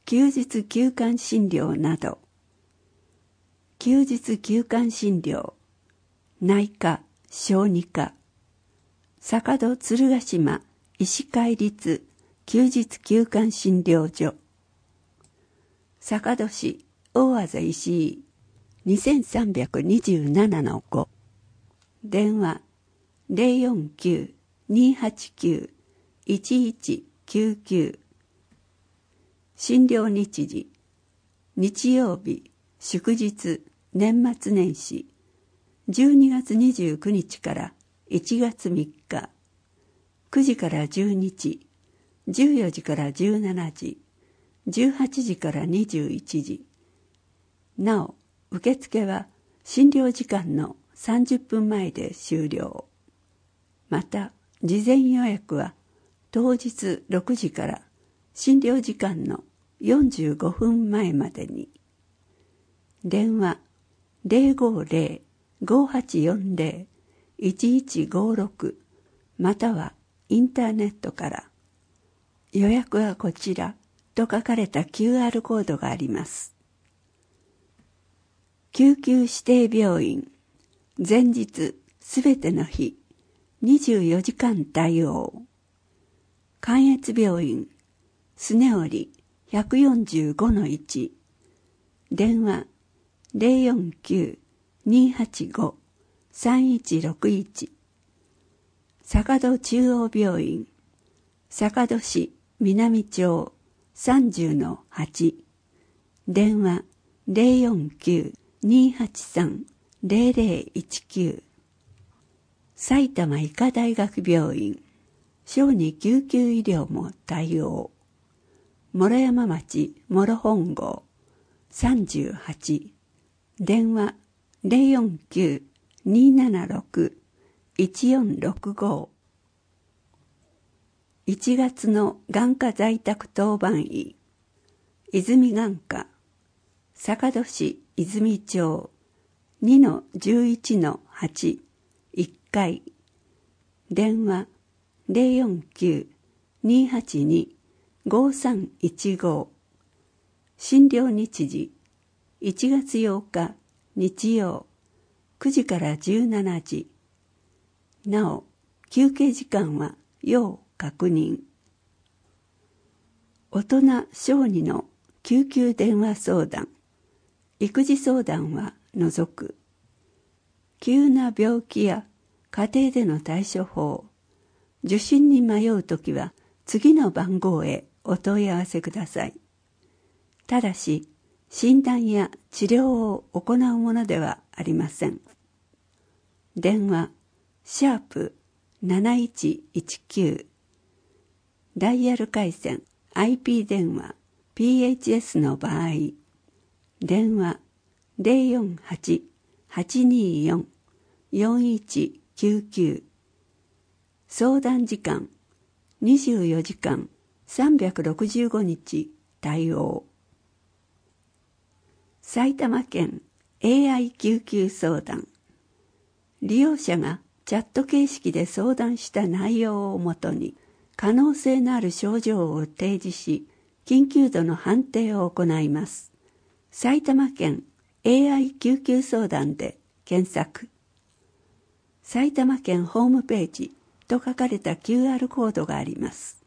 休日休館診療など。休日休館診療、内科、小児科、坂戸鶴ヶ島医師会立休日休館診療所、坂戸市大字石井 2327-5、電話 049-289-1199、診療日時、日曜日、祝日、年末年始、12月29日から1月3日、9時から12時、14時から17時、18時から21時。なお、受付は診療時間の30分前で終了。また、事前予約は当日6時から診療時間の45分前までに。電話050-5840-1156またはインターネットから。予約はこちらと書かれた QR コードがあります。救急指定病院、前日すべての日、24時間対応。関越病院、スネオリ 145-1、電話049-285-3161。坂戸中央病院、坂戸市南町 30-8、電話049-283-0019。埼玉医科大学病院、小児救急医療も対応。諸山町諸本郷 38、電話 049-276-1465。1月の眼科在宅当番医、泉眼科、坂戸市泉町 2-11-8、1階、電話 049-282-5315。診療日時、1月8日日曜9時から17時。なお、休憩時間は要確認。大人小児の救急電話相談、育児相談は除く。急な病気や家庭での対処法、受診に迷うときは次の番号へお問い合わせください。ただし、診断や治療を行うものではありません。電話#7119、ダイヤル回線 IP 電話 PHS の場合、電話 048-824-4199。相談時間24時間365日対応。埼玉県 AI 救急相談。利用者がチャット形式で相談した内容をもとに可能性のある症状を提示し、緊急度の判定を行います。埼玉県 AI 救急相談で検索。埼玉県ホームページと書かれた QR コードがあります。